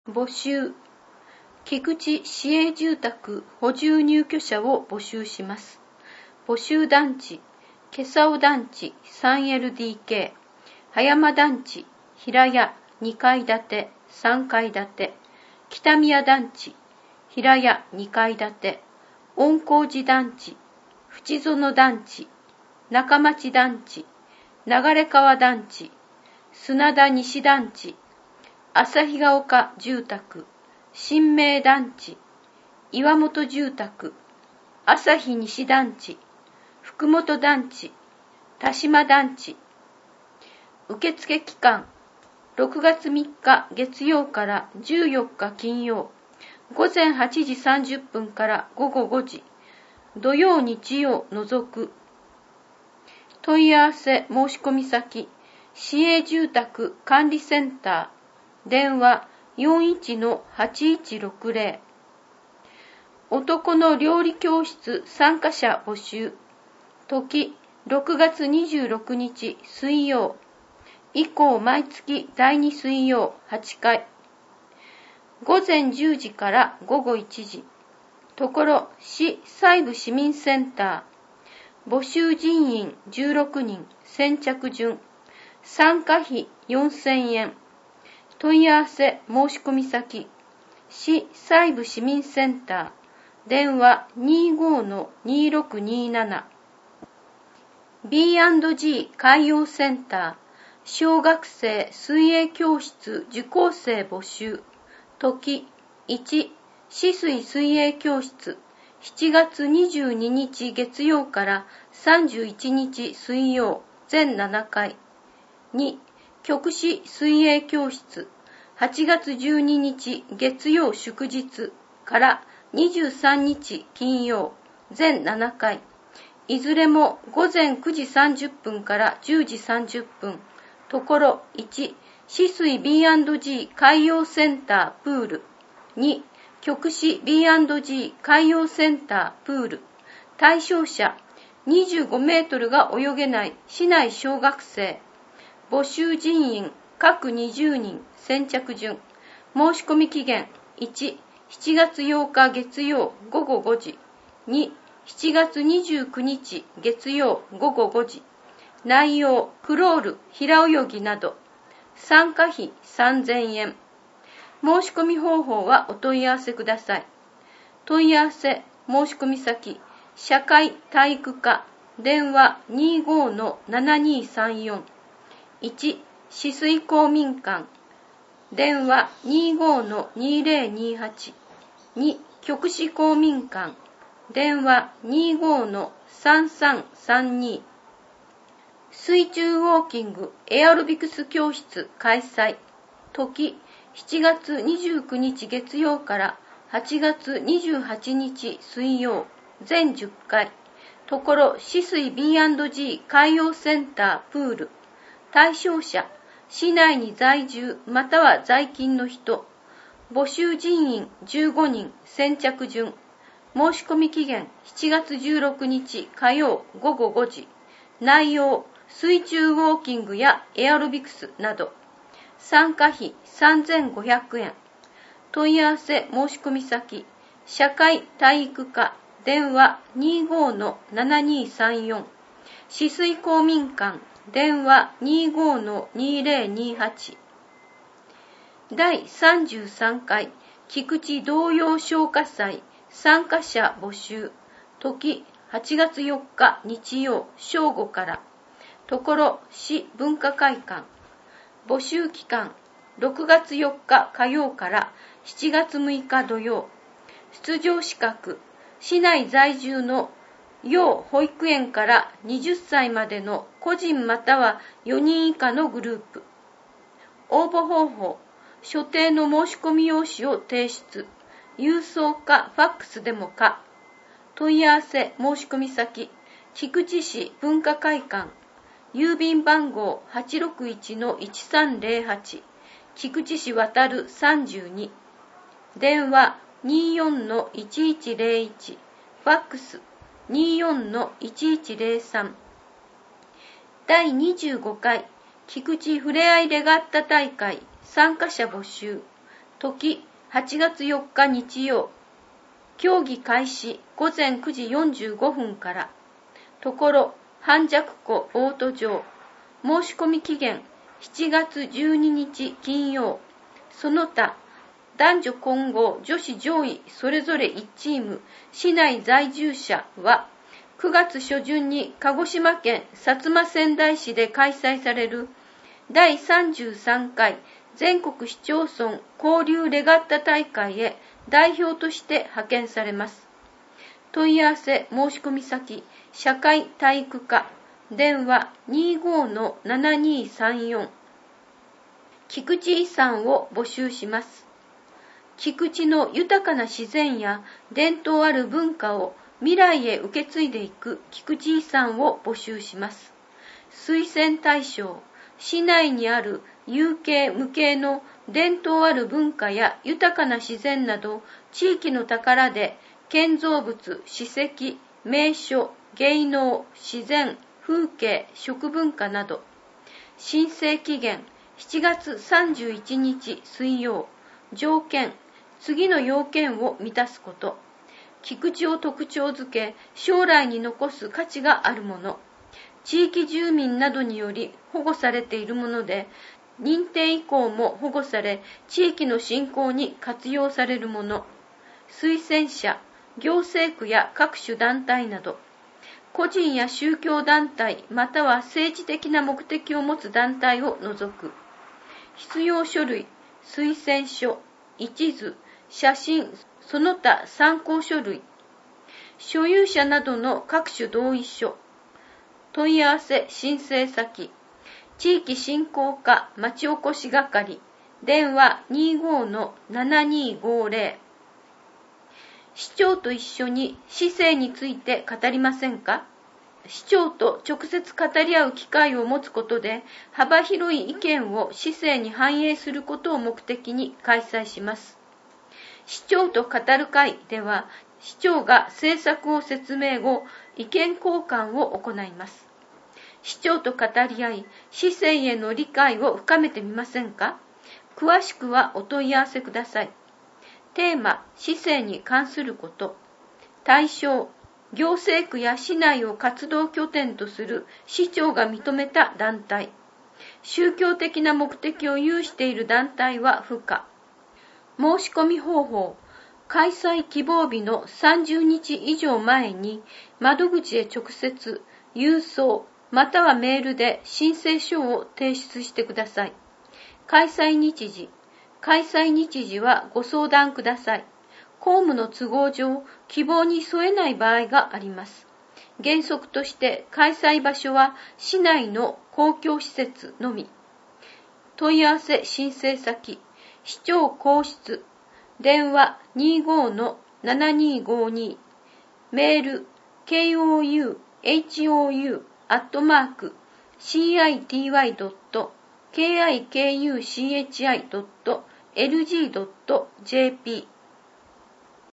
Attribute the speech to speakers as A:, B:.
A: 募集。菊池市営住宅補充入居者を募集します。募集団地、今朝尾団地 3LDK、葉山団地、平屋2階建て、3階建て、北宮団地、平屋2階建て、温光寺団地、淵園団地、中町団地、流川団地、砂田西団地、旭ヶ丘住宅、新明団地、岩本住宅、朝日西団地、福本団地、田島団地。受付期間、6月3日月曜から14日金曜、午前8時30分から午後5時、土曜日曜除く。問い合わせ申し込み先、市営住宅管理センター、電話 41-8160。男の料理教室参加者募集。時、6月26日水曜。以降毎月第2水曜8回。午前10時から午後1時。ところ、市西部市民センター。募集人員16人、先着順。参加費4000円。問い合わせ申し込み先、市西部市民センター、電話 25-2627。B&G 海洋センター、小学生水泳教室受講生募集。時、1、市水水泳教室、7月22日月曜から31日水曜、全7回。2、極市水泳教室、8月12日月曜祝日から23日金曜、全7回。いずれも午前9時30分から10時30分。ところ1、市水 B&G 海洋センタープール。2、極市 B&G 海洋センタープール。対象者、25メートルが泳げない市内小学生。募集人員、各20人、先着順。申し込み期限、1、7月8日月曜午後5時。2、7月29日月曜午後5時。内容、クロール、平泳ぎなど。参加費3000円。申し込み方法はお問い合わせください。問い合わせ、申し込み先、社会体育課、電話 25-7234。1、市水公民館、電話 25-2028。2、極市公民館、電話 25-3332。水中ウォーキングエアロビクス教室開催。時、7月29日月曜から8月28日水曜、全10回。ところ、市水 B&G 海洋センタープール。対象者、市内に在住または在勤の人。募集人員15人、先着順。申し込み期限7月16日火曜午後5時。内容、水中ウォーキングやエアロビクスなど。参加費3500円。問い合わせ申し込み先、社会体育課、電話 25-7234。市水公民館、電話 25-2028。第33回菊池童謡唱歌祭参加者募集。時、8月4日日曜正午から。ところ、市文化会館。募集期間、6月4日火曜から7月6日土曜。出場資格、市内在住の幼保育園から20歳までの個人または4人以下のグループ。応募方法、所定の申し込み用紙を提出。郵送かファックスでもか。問い合わせ申し込み先、菊池市文化会館。郵便番号 861-1308。菊池市渡る32。電話 24-1101。ファックス 24-1103。第25回菊池ふれあいレガッタ大会参加者募集。 時8月4日日曜。競技開始午前9時45分から。ところ、半雀湖ボート場。申し込み期限7月12日金曜。その他、男女混合女子上位それぞれ1チーム、市内在住者は、9月初旬に鹿児島県薩摩川内市で開催される第33回全国市町村交流レガッタ大会へ代表として派遣されます。問い合わせ申し込み先、社会体育課、電話 25-7234。菊池遺産を募集します。菊池の豊かな自然や伝統ある文化を未来へ受け継いでいく菊池遺産を募集します。推薦対象、市内にある有形無形の伝統ある文化や豊かな自然など地域の宝で建造物、史跡、名所、芸能、自然、風景、食文化など。申請期限7月31日水曜。条件、次の要件を満たすこと。菊池を特徴づけ、将来に残す価値があるもの。地域住民などにより保護されているもので、認定以降も保護され、地域の振興に活用されるもの。推薦者、行政区や各種団体など。個人や宗教団体または政治的な目的を持つ団体を除く。必要書類、推薦書、一図、写真、その他参考書類。所有者などの各種同意書。問い合わせ申請先、地域振興課町おこし係、電話 25-7250。市長と一緒に市政について語りませんか？市長と直接語り合う機会を持つことで、幅広い意見を市政に反映することを目的に開催します。市長と語る会では、市長が政策を説明後、意見交換を行います。市長と語り合い、市政への理解を深めてみませんか？詳しくはお問い合わせください。テーマ、市政に関すること。対象、行政区や市内を活動拠点とする市長が認めた団体。宗教的な目的を有している団体は不可。申し込み方法。開催希望日の30日以上前に窓口へ直接、郵送、またはメールで申請書を提出してください。開催日時。開催日時はご相談ください。公務の都合上、希望に添えない場合があります。原則として開催場所は市内の公共施設のみ。問い合わせ申請先、市長公室、電話 25-7252、メール kouhou@city.kikuchi.lg.jp